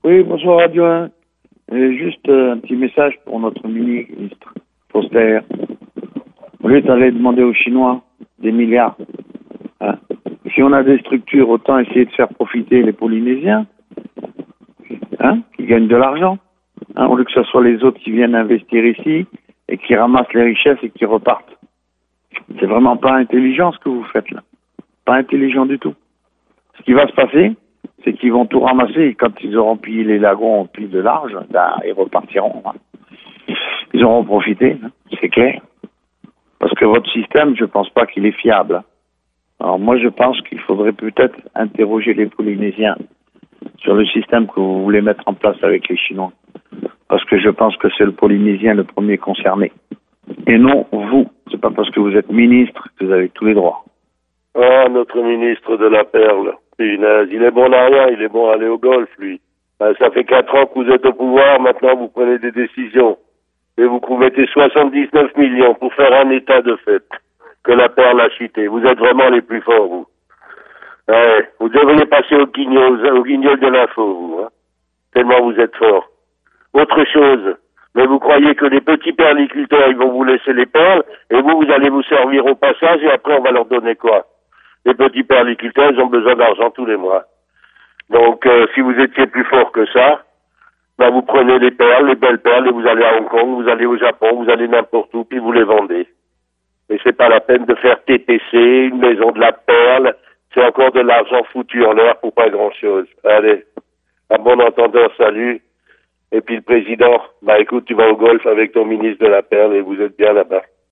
Oui, bonsoir Radio 1. Juste un petit message pour notre ministre Foster. Au lieu d'aller demander aux Chinois des milliards, hein, si on a des structures, autant essayer de faire profiter les Polynésiens, hein, qui gagnent de l'argent, hein, au lieu que ce soit les autres qui viennent investir ici et qui ramassent les richesses et qui repartent. C'est vraiment pas intelligent ce que vous faites là. Pas intelligent du tout. Ce qui va se passer, c'est qu'ils vont tout ramasser et quand ils auront pillé les lagons, pillé de large, ben, ils repartiront. Hein. Ils auront profité, hein, c'est clair. Parce que votre système, je pense pas qu'il est fiable. Hein. Alors moi, je pense qu'il faudrait peut-être interroger les Polynésiens sur le système que vous voulez mettre en place avec les Chinois. Parce que je pense que c'est le Polynésien le premier concerné. Et non vous. C'est pas parce que vous êtes ministre que vous avez tous les droits. Ah, notre ministre de la Perle. Punaise, il est bon à rien, il est bon à aller au golf, lui. Ça fait 4 ans que vous êtes au pouvoir, maintenant vous prenez des décisions. Et vous mettez 79 millions pour faire un état de fait que la Perle a cité. Vous êtes vraiment les plus forts, vous. Ouais, vous devriez passer au guignol de l'info, vous. Hein. Tellement vous êtes forts. Autre chose, mais vous croyez que les petits perliculteurs, ils vont vous laisser les perles, et vous allez vous servir au passage, et après on va leur donner quoi? Les petits perliculteurs, ils ont besoin d'argent tous les mois. Donc, si vous étiez plus fort que ça, ben vous prenez les perles, les belles perles, et vous allez à Hong Kong, vous allez au Japon, vous allez n'importe où, puis vous les vendez. Et c'est pas la peine de faire TPC, une maison de la perle, c'est encore de l'argent foutu en l'air pour pas grand-chose. Allez, à bon entendeur, salut. Et puis le président, bah écoute, tu vas au golf avec ton ministre de la Perle et vous êtes bien là-bas.